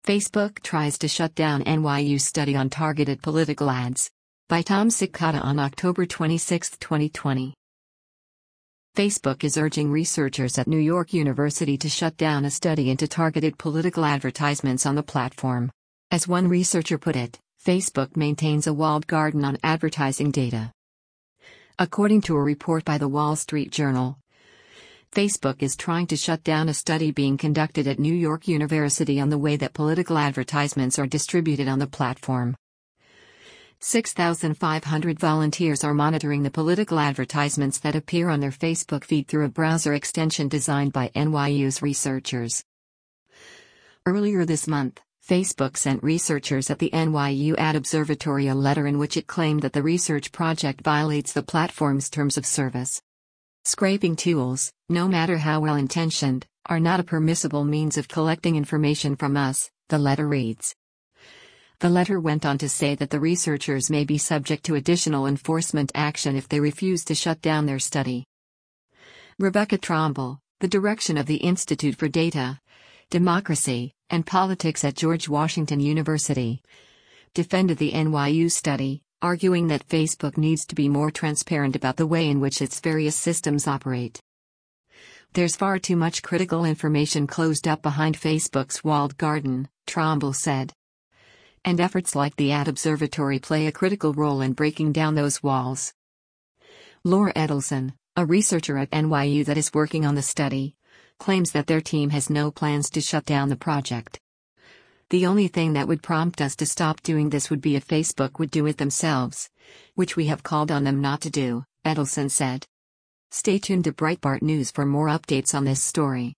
Facebook tries to shut down NYU study on targeted political ads. By Tom Sikata on October 26, 2020. Facebook is urging researchers at New York University to shut down a study into targeted political advertisements on the platform. As one researcher put it, Facebook maintains a walled garden on advertising data. According to a report by the Wall Street Journal, Facebook is trying to shut down a study being conducted at New York University on the way that political advertisements are distributed on the platform. 6,500 volunteers are monitoring the political advertisements that appear on their Facebook feed through a browser extension designed by NYU's researchers. Earlier this month, Facebook sent researchers at the NYU Ad Observatory a letter in which it claimed that the research project violates the platform's terms of service. Scraping tools, no matter how well-intentioned, are not a permissible means of collecting information from us, the letter reads. The letter went on to say that the researchers may be subject to additional enforcement action if they refuse to shut down their study. Rebecca Tromble, the director of the Institute for Data, Democracy, and Politics at George Washington University, defended the NYU study, arguing that Facebook needs to be more transparent about the way in which its various systems operate. There's far too much critical information closed up behind Facebook's walled garden, Tromble said. And efforts like the Ad Observatory play a critical role in breaking down those walls. Laura Edelson, a researcher at NYU that is working on the study, claims that their team has no plans to shut down the project. The only thing that would prompt us to stop doing this would be if Facebook would do it themselves, which we have called on them not to do, Edelson said. Stay tuned to Breitbart News for more updates on this story.